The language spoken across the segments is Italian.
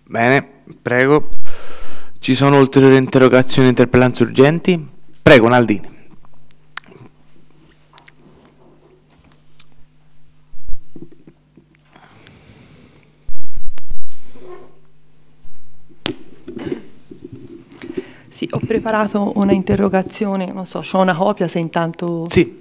Bene, prego. Ci sono ulteriori interrogazioni e interpellanze urgenti? Prego, Naldini. Sì, ho preparato una interrogazione, non so, c'ho una copia se intanto... Sì.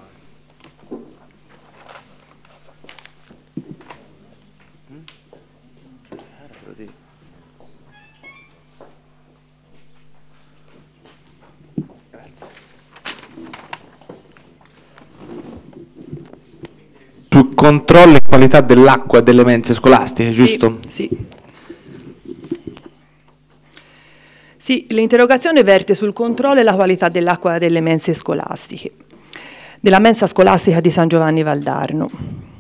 Sul controllo e qualità dell'acqua delle mense scolastiche, giusto? Sì, l'interrogazione verte sul controllo e la qualità dell'acqua delle mense scolastiche, della mensa scolastica di San Giovanni Valdarno.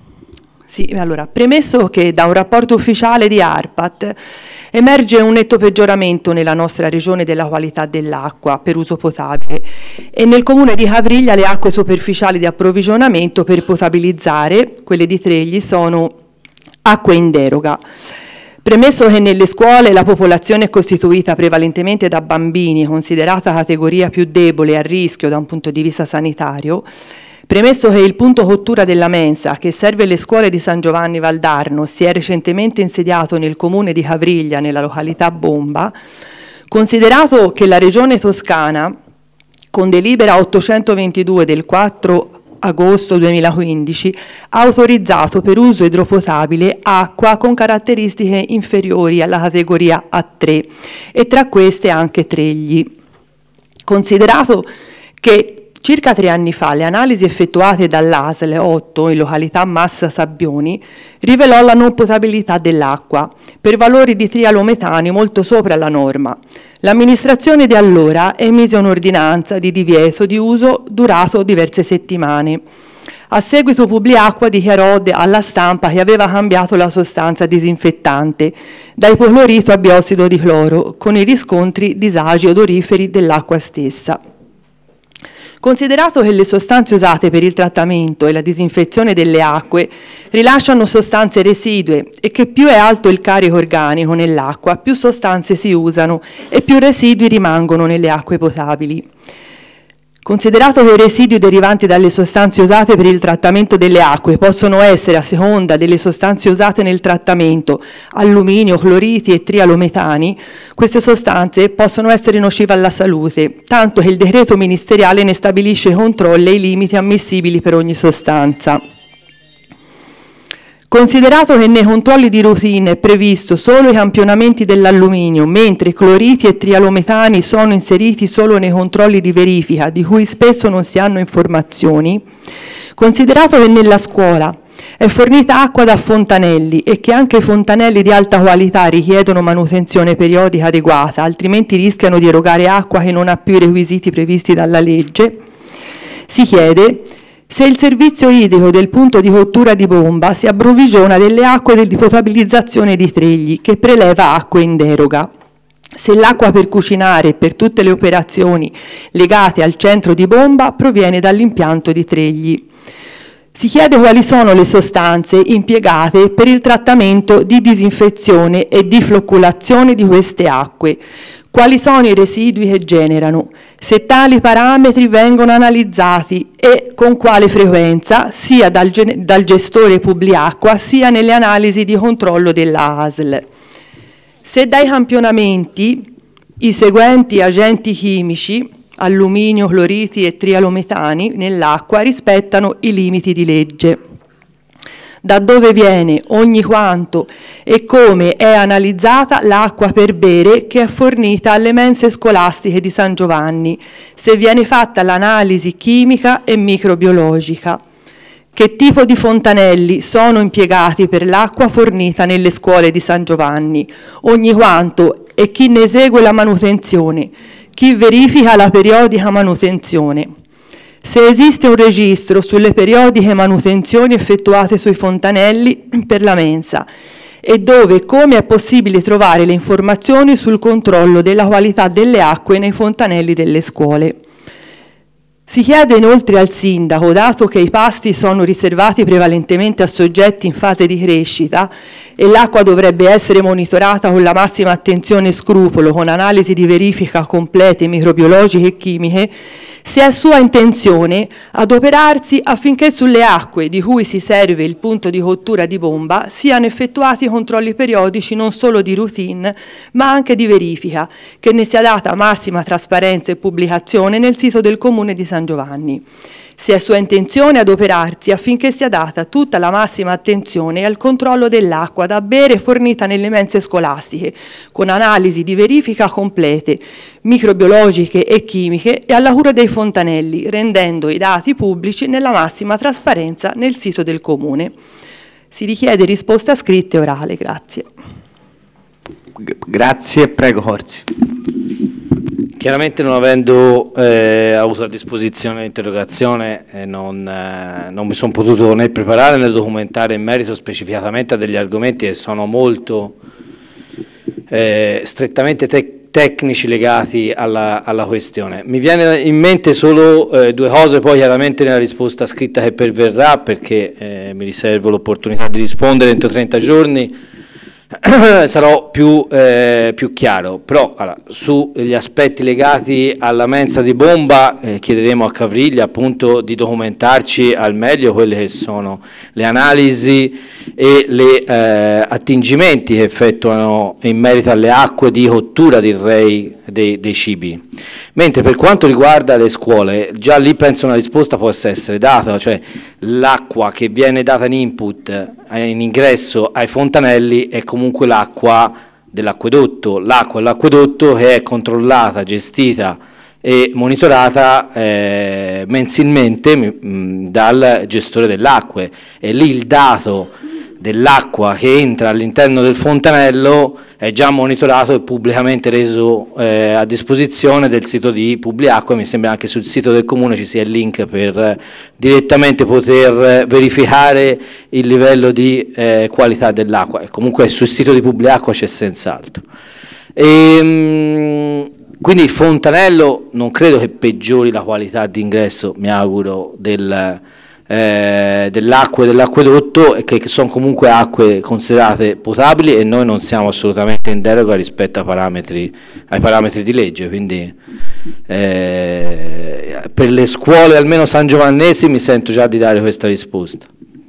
Sì, allora, premesso che da un rapporto ufficiale di ARPAT emerge un netto peggioramento nella nostra regione della qualità dell'acqua per uso potabile e nel comune di Cavriglia le acque superficiali di approvvigionamento per potabilizzare, quelle di Tregli, sono acque in deroga. Premesso che nelle scuole la popolazione è costituita prevalentemente da bambini, considerata categoria più debole e a rischio da un punto di vista sanitario, premesso che il punto cottura della mensa che serve le scuole di San Giovanni Valdarno si è recentemente insediato nel comune di Cavriglia, nella località Bomba, considerato che la regione toscana, con delibera 822 del 4 agosto 2015, ha autorizzato per uso idropotabile acqua con caratteristiche inferiori alla categoria A3 e tra queste anche Tregli. Considerato che circa 3 anni fa le analisi effettuate dall'ASL 8 in località Massa Sabbioni rivelò la non potabilità dell'acqua per valori di trialometani molto sopra la norma. L'amministrazione di allora emise un'ordinanza di divieto di uso durato diverse settimane. A seguito Publiacqua dichiarò alla stampa che aveva cambiato la sostanza disinfettante da ipoclorito a biossido di cloro, con i riscontri disagi odoriferi dell'acqua stessa. Considerato che le sostanze usate per il trattamento e la disinfezione delle acque rilasciano sostanze residue e che più è alto il carico organico nell'acqua, più sostanze si usano e più residui rimangono nelle acque potabili. Considerato che i residui derivanti dalle sostanze usate per il trattamento delle acque possono essere, a seconda delle sostanze usate nel trattamento, alluminio, cloriti e trialometani, queste sostanze possono essere nocive alla salute, tanto che il decreto ministeriale ne stabilisce i controlli e i limiti ammissibili per ogni sostanza. Considerato che nei controlli di routine è previsto solo i campionamenti dell'alluminio, mentre cloriti e trialometani sono inseriti solo nei controlli di verifica, di cui spesso non si hanno informazioni, considerato che nella scuola è fornita acqua da fontanelli e che anche i fontanelli di alta qualità richiedono manutenzione periodica adeguata, altrimenti rischiano di erogare acqua che non ha più i requisiti previsti dalla legge, si chiede se il servizio idrico del punto di cottura di Bomba si approvvigiona delle acque di potabilizzazione di Tregli, che preleva acque in deroga. Se l'acqua per cucinare e per tutte le operazioni legate al centro di Bomba proviene dall'impianto di Tregli. Si chiede quali sono le sostanze impiegate per il trattamento di disinfezione e di flocculazione di queste acque, quali sono i residui che generano, se tali parametri vengono analizzati e con quale frequenza, sia dal gestore Publiacqua sia nelle analisi di controllo della ASL. Se dai campionamenti i seguenti agenti chimici, alluminio, cloriti e trialometani, nell'acqua rispettano i limiti di legge. Da dove viene, ogni quanto e come è analizzata l'acqua per bere che è fornita alle mense scolastiche di San Giovanni, se viene fatta l'analisi chimica e microbiologica. Che tipo di fontanelli sono impiegati per l'acqua fornita nelle scuole di San Giovanni, ogni quanto e chi ne esegue la manutenzione, chi verifica la periodica manutenzione. Se esiste un registro sulle periodiche manutenzioni effettuate sui fontanelli per la mensa e dove e come è possibile trovare le informazioni sul controllo della qualità delle acque nei fontanelli delle scuole. Si chiede inoltre al sindaco, dato che i pasti sono riservati prevalentemente a soggetti in fase di crescita e l'acqua dovrebbe essere monitorata con la massima attenzione e scrupolo, con analisi di verifica complete microbiologiche e chimiche, se è sua intenzione adoperarsi affinché sulle acque di cui si serve il punto di cottura di bomba siano effettuati controlli periodici non solo di routine ma anche di verifica, che ne sia data massima trasparenza e pubblicazione nel sito del Comune di San Giovanni. Se è sua intenzione adoperarsi affinché sia data tutta la massima attenzione al controllo dell'acqua da bere fornita nelle mense scolastiche, con analisi di verifica complete, microbiologiche e chimiche e alla cura dei fontanelli, rendendo i dati pubblici nella massima trasparenza nel sito del Comune. Si richiede risposta scritta e orale. Grazie. Grazie, prego Corsi. Chiaramente non avendo avuto a disposizione l'interrogazione non mi sono potuto né preparare né documentare in merito specificatamente a degli argomenti che sono molto strettamente tecnici legati alla questione. Mi viene in mente solo due cose, poi chiaramente nella risposta scritta che perverrà, perché mi riservo l'opportunità di rispondere entro 30 giorni, sarò più chiaro, però allora, sugli aspetti legati alla mensa di bomba chiederemo a Cavriglia appunto di documentarci al meglio quelle che sono le analisi e gli attingimenti che effettuano in merito alle acque di cottura, direi, dei cibi. Mentre per quanto riguarda le scuole, già lì penso una risposta possa essere data, cioè l'acqua che viene data in input, in ingresso ai fontanelli è comunque l'acqua dell'acquedotto, l'acqua dell'acquedotto che è controllata, gestita e monitorata mensilmente dal gestore dell'acqua, e lì il dato dell'acqua che entra all'interno del fontanello è già monitorato e pubblicamente reso a disposizione del sito di Publiacqua. Mi sembra anche sul sito del Comune ci sia il link per direttamente poter verificare il livello di qualità dell'acqua, e comunque sul sito di Publiacqua c'è senz'altro. Quindi il fontanello non credo che peggiori la qualità di ingresso, mi auguro, dell'acqua e dell'acquedotto, e che sono comunque acque considerate potabili, e noi non siamo assolutamente in deroga rispetto ai parametri di legge. Quindi per le scuole almeno sangiovannesi mi sento già di dare questa risposta.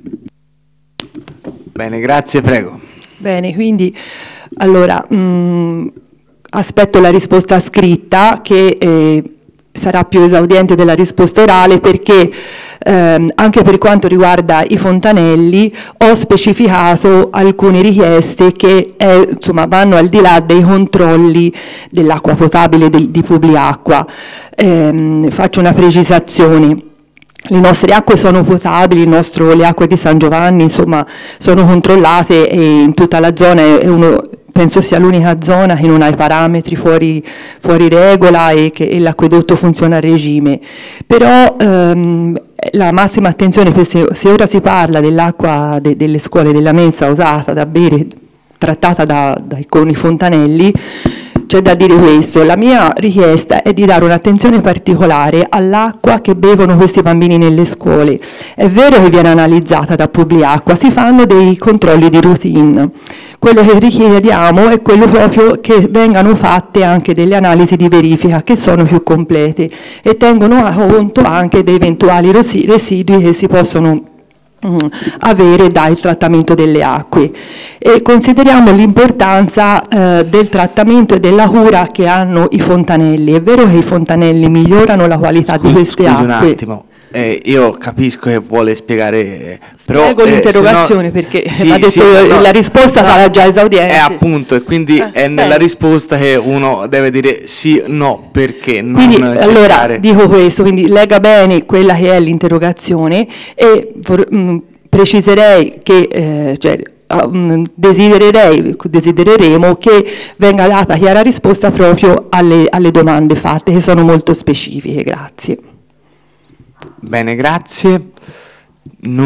Bene, grazie, prego. Bene, quindi allora aspetto la risposta scritta che sarà più esauriente della risposta orale, perché anche per quanto riguarda i fontanelli ho specificato alcune richieste che insomma vanno al di là dei controlli dell'acqua potabile di Publiacqua. Faccio una precisazione. Le nostre acque sono potabili, le acque di San Giovanni insomma sono controllate, e in tutta la zona penso sia l'unica zona che non ha i parametri fuori regola e che l'acquedotto funziona a regime. Però la massima attenzione, se ora si parla dell'acqua delle scuole, della mensa usata da bere, trattata con i fontanelli, c'è da dire questo: la mia richiesta è di dare un'attenzione particolare all'acqua che bevono questi bambini nelle scuole. È vero che viene analizzata da Publiacqua, si fanno dei controlli di routine. Quello che richiediamo è quello proprio che vengano fatte anche delle analisi di verifica che sono più complete e tengono conto anche dei eventuali residui che si possono avere dal trattamento delle acque, e consideriamo l'importanza del trattamento e della cura che hanno i fontanelli. È vero che i fontanelli migliorano la qualità di queste acque. Un attimo, io capisco che vuole spiegare, però spiego l'interrogazione, perché sì, mi ha detto la risposta sarà già esauriente. Appunto, e quindi è nella risposta che uno deve dire sì, no, perché non quindi cercare... allora dico questo, quindi lega bene quella che è l'interrogazione, e preciserei che desidereremo che venga data chiara risposta proprio alle domande fatte, che sono molto specifiche. Grazie. Bene, grazie.